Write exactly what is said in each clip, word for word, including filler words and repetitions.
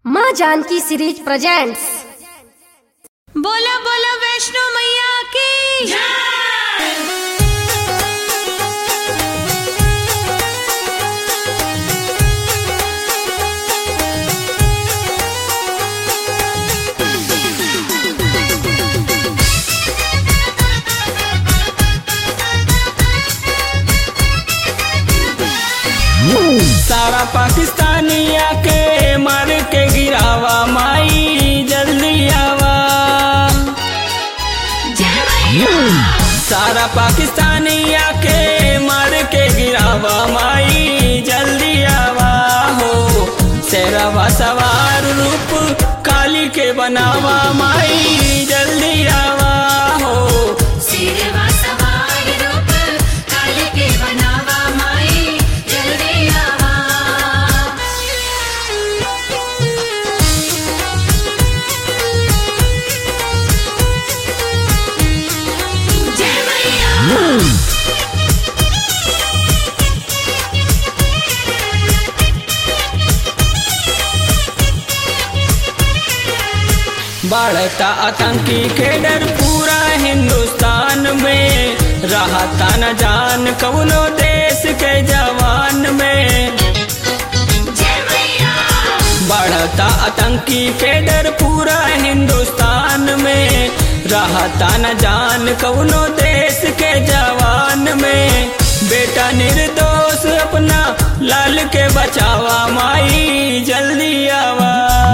माँ Janaki series presents. बोलो बोलो वैष्णो मैया की जय। सारा पाकिस्तानी आके मार के गिरावा माई जल्दी आवा। सारा पाकिस्तानी आके मार के गिरावा माई जल्दी आवा हो। शेरवा सवार रूप काली के बनावा माई जल्दी आवा हो। शेरवा सवार रूप काली के बनावा माई जल्दी आवा। जय मैया। बढ़ता आतंकी के डर पूरा हिंदुस्तान में, रहता न जान कौनो देश के जवान में। जय मैया। बढ़ता आतंकी के डर पूरा हिंदुस्तान में, रहता न जान कौनो देश के जवान में। बेटा निर्दोष अपना लाल के बचावा माई जल्दी आवा।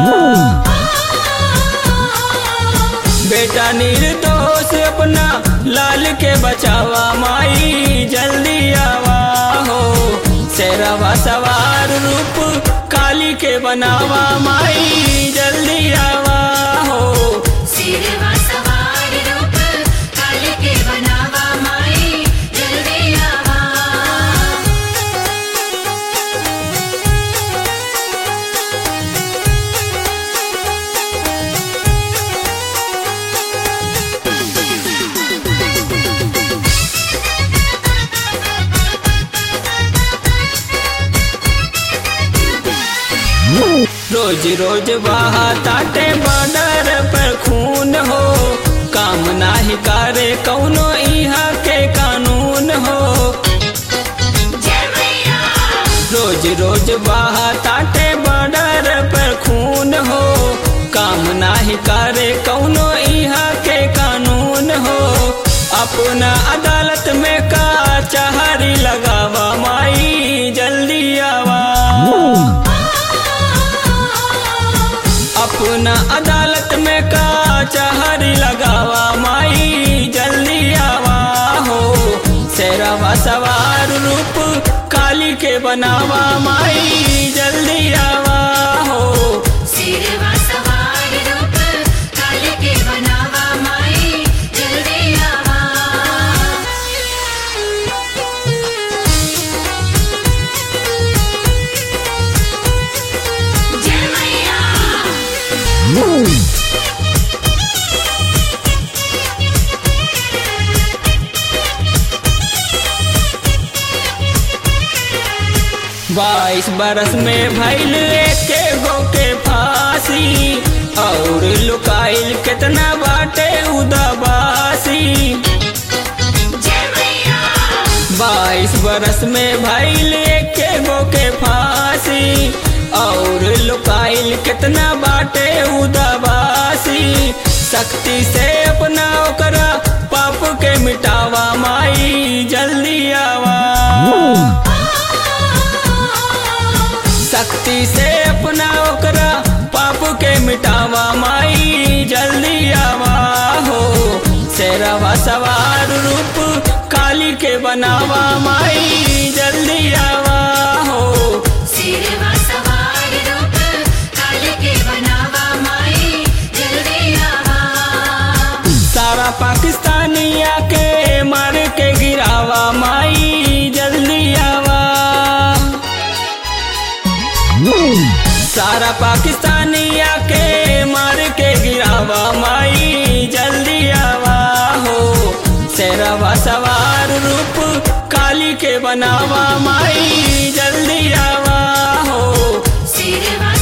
बेटा निर्दोष अपना लाल के बचावा माई जल्दी आवा हो। शेरवा सवार रूप काली के बनावा माई जल्दी आवा हो। शेरवा सवार रूप काली के बनावा माई जल्दी आवा। रोज रोज बहाताटे बॉर्डर पर खून हो, काम नाही करे कौनो इहाँ के कानून हो। जय मैया। रोज रोज बहाताटे बॉर्डर पर खून हो, काम नाही करे कौनो इहाँ के कानून हो। अपना अदालत में का चाहरी लगावा माई जल्दी आवा। अपना अदालत में का चाहरी लगावा माई जल्दी आवा हो। शेरवा सवार रूप काली के बनावा माई जल्दी आवा हो। शेरवा सवार रूप काली के बनावा माई जल्दी आवा। जय मैया। बाईस बरस में भइल एके गो के फांसी, और लुकाइल कितना बाटे उदाबासी। जय मैया। बाईस बरस में भइल एके गो के फांसी, और लुकाइल कितना बाटे उदाबासी। शक्ति से अपना ओकरा पाप के मिटावा माई जल्दी आवा। शक्ति से अपना ओकरा पाप के मिटावा माई जल्दी आवा हो। शेरवा सवार रूप काली के बनावा माई जल्दी आवा हो। शेरवा सवार रूप काली के बनावा माई जल्दी आवा। सारा पाकिस्तानी आके मार के गिरावा माई जल्दी आवा। सारा पाकिस्तानी आके मार के गिरावा माई जल्दी आवा हो। शेरवा सवार रूप काली के बनावा माई जल्दी आवा हो। शेरवा